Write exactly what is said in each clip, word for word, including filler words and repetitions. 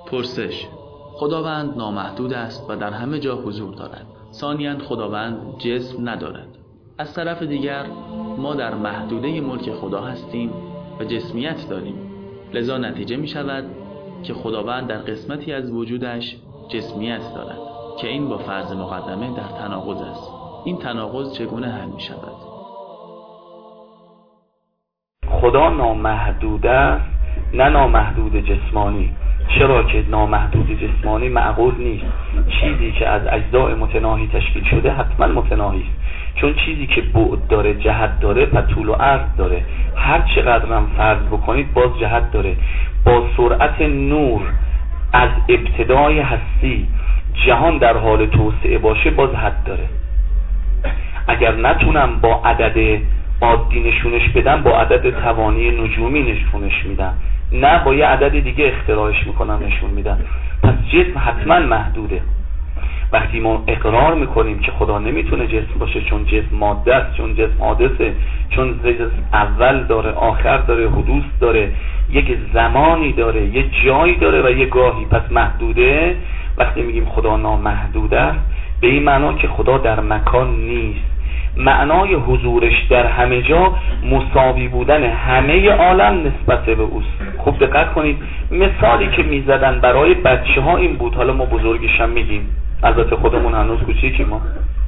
پرسش: خداوند نامحدود است و در همه جا حضور دارد. ثانیاً خداوند جسم ندارد. از طرف دیگر ما در محدوده ملک خدا هستیم و جسمیت داریم. لذا نتیجه می شود که خداوند در قسمتی از وجودش جسمیت دارد که این با فرض مقدمه در تناقض است. این تناقض چگونه حل می شود؟ خدا نامحدود است، نه نامحدود جسمانی. چرا که نامحدود جسمانی معقول نیست. چیزی که از اجزاء متناهی تشکیل شده حتما متناهی است، چون چیزی که بعد داره، جهت داره، پس طول و عرض داره. هر چقدر هم فرض بکنید باز جهت داره. با سرعت نور از ابتدای هستی جهان در حال توسعه باشه باز حد داره. اگر نتونم با عدد عادی نشونش بدم، با عدد توانی نجومی نشونش میدم، نه با یه عدد دیگه اختراعش میکنم نشون میدم. پس جسم حتما محدوده. وقتی ما اقرار میکنیم که خدا نمیتونه جسم باشه، چون جسم ماده است، چون جسم حادثه، چون جسم اول داره، آخر داره، حدوث داره، یک زمانی داره، یه جایی داره و یه گاهی، پس محدوده. وقتی میگیم خدا نامحدود است، به این معنا که خدا در مکان نیست. معنای حضورش در همه جا مساوی بودن همه عالم نسبت به اوست. خوب دقت کنید، مثالی که میزدن برای بچه ها این بود، حالا ما بزرگش هم میگیم، البته خودمون هنوز کوچیکی، ما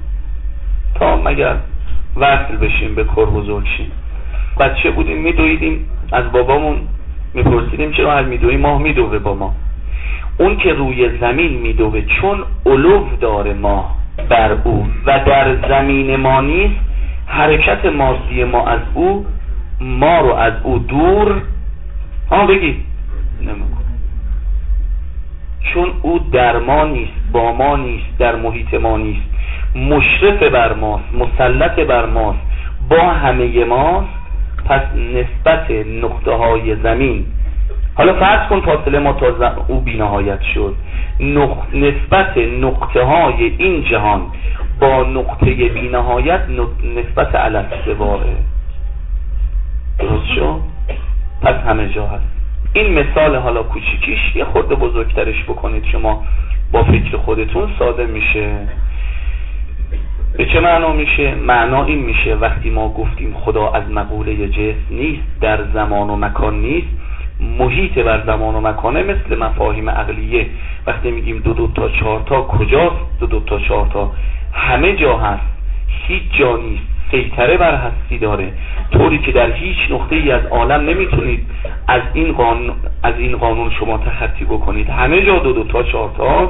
تا مگر وصل بشیم به کور بزرگ شیم. بچه بودیم میدویدیم، از بابامون میپرسیدیم چرا هر میدوی ماه میدوه با ما. اون که روی زمین میدوه چون علو داره ماه بر او و در زمین ما نیست، حرکت مادی ما از او ما رو از او دور ها بگی نمیکنه، چون او در ما نیست، با ما نیست، در محیط ما نیست، مشرف بر ماست، مسلط بر ماست، با همه ماست. پس نسبت نقطه های زمین، حالا فرض کن فاصله ما تا او بی‌نهایت شد، نق... نسبت نقطه های این جهان با نقطه بی‌نهایت نسبت الاستواره. درست شد؟ پس همه جا هست. این مثال حالا کوچیکیش، یه خورده بزرگترش بکنید شما با فکر خودتون ساده میشه. به چه معنا میشه؟ معنا این میشه وقتی ما گفتیم خدا از مقوله جسم نیست، در زمان و مکان نیست، محیط بر زمان و مکانه، مثل مفاهیم عقلیه. وقتی میگیم دو دو تا چهار تا، کجاست دو دو تا چهار تا؟ همه جا هست، هیچ جا نیست، سیطره بر هستی داره، طوری که در هیچ نقطه ای از عالم نمیتونید از این قانون از این قانون شما تخطی بکنید. همه جا دو دو تا چهار تا.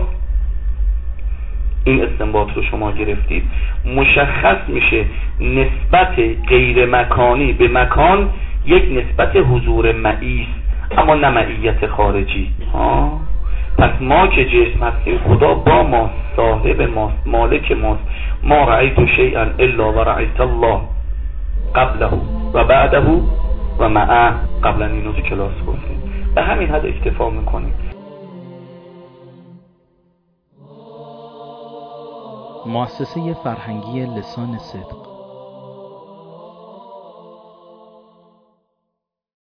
این استنباط رو شما گرفتید، مشخص میشه نسبت غیر مکانی به مکان یک نسبت حضور معی است، اما نه معیت خارجی. ها پس ما که جسم هستیم، خدا با ماست، صاحب ماست، مالک ماست. ما رأیت شیئا الا و رأیت الله قبله و بعده و معه. قبلا اینو تو کلاس گفتیم. به همین حد اکتفا میکنیم. مؤسسه فرهنگی لسان صدق